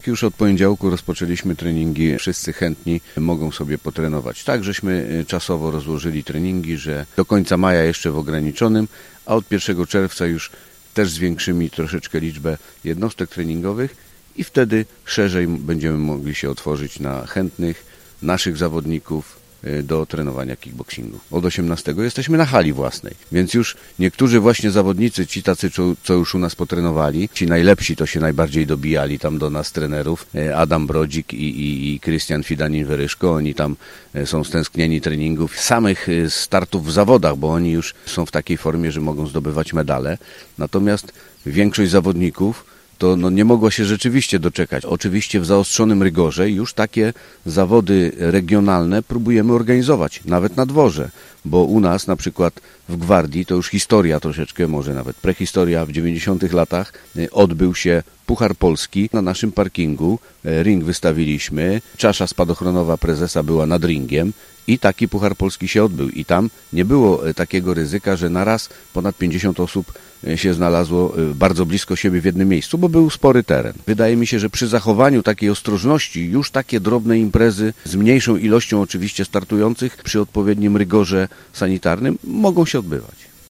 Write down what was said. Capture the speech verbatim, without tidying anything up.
już od poniedziałku rozpoczęliśmy treningi. Wszyscy chętni mogą sobie potrenować. Tak, żeśmy czasowo rozłożyli treningi, że do końca maja jeszcze w ograniczonym, a od pierwszego czerwca już też zwiększymy troszeczkę liczbę jednostek treningowych i wtedy szerzej będziemy mogli się otworzyć na chętnych naszych zawodników do trenowania kickboxingu. Od osiemnastego jesteśmy na hali własnej, więc już niektórzy właśnie zawodnicy, ci tacy, co już u nas potrenowali, ci najlepsi to się najbardziej dobijali tam do nas trenerów, Adam Brodzik i, i, i Krystian Fidanin-Weryszko, oni tam są stęsknieni treningów, samych startów w zawodach, bo oni już są w takiej formie, że mogą zdobywać medale, natomiast większość zawodników to no, nie mogło się rzeczywiście doczekać. Oczywiście w zaostrzonym rygorze już takie zawody regionalne próbujemy organizować, nawet na dworze, bo u nas na przykład w Gwardii, to już historia troszeczkę, może nawet prehistoria, w dziewięćdziesiątych latach odbył się Puchar Polski na naszym parkingu, ring wystawiliśmy, czasza spadochronowa prezesa była nad ringiem i taki Puchar Polski się odbył i tam nie było takiego ryzyka, że naraz ponad pięćdziesiąt osób się znalazło bardzo blisko siebie w jednym miejscu, bo był spory teren. Wydaje mi się, że przy zachowaniu takiej ostrożności już takie drobne imprezy z mniejszą ilością oczywiście startujących przy odpowiednim rygorze sanitarnym mogą się odbywać.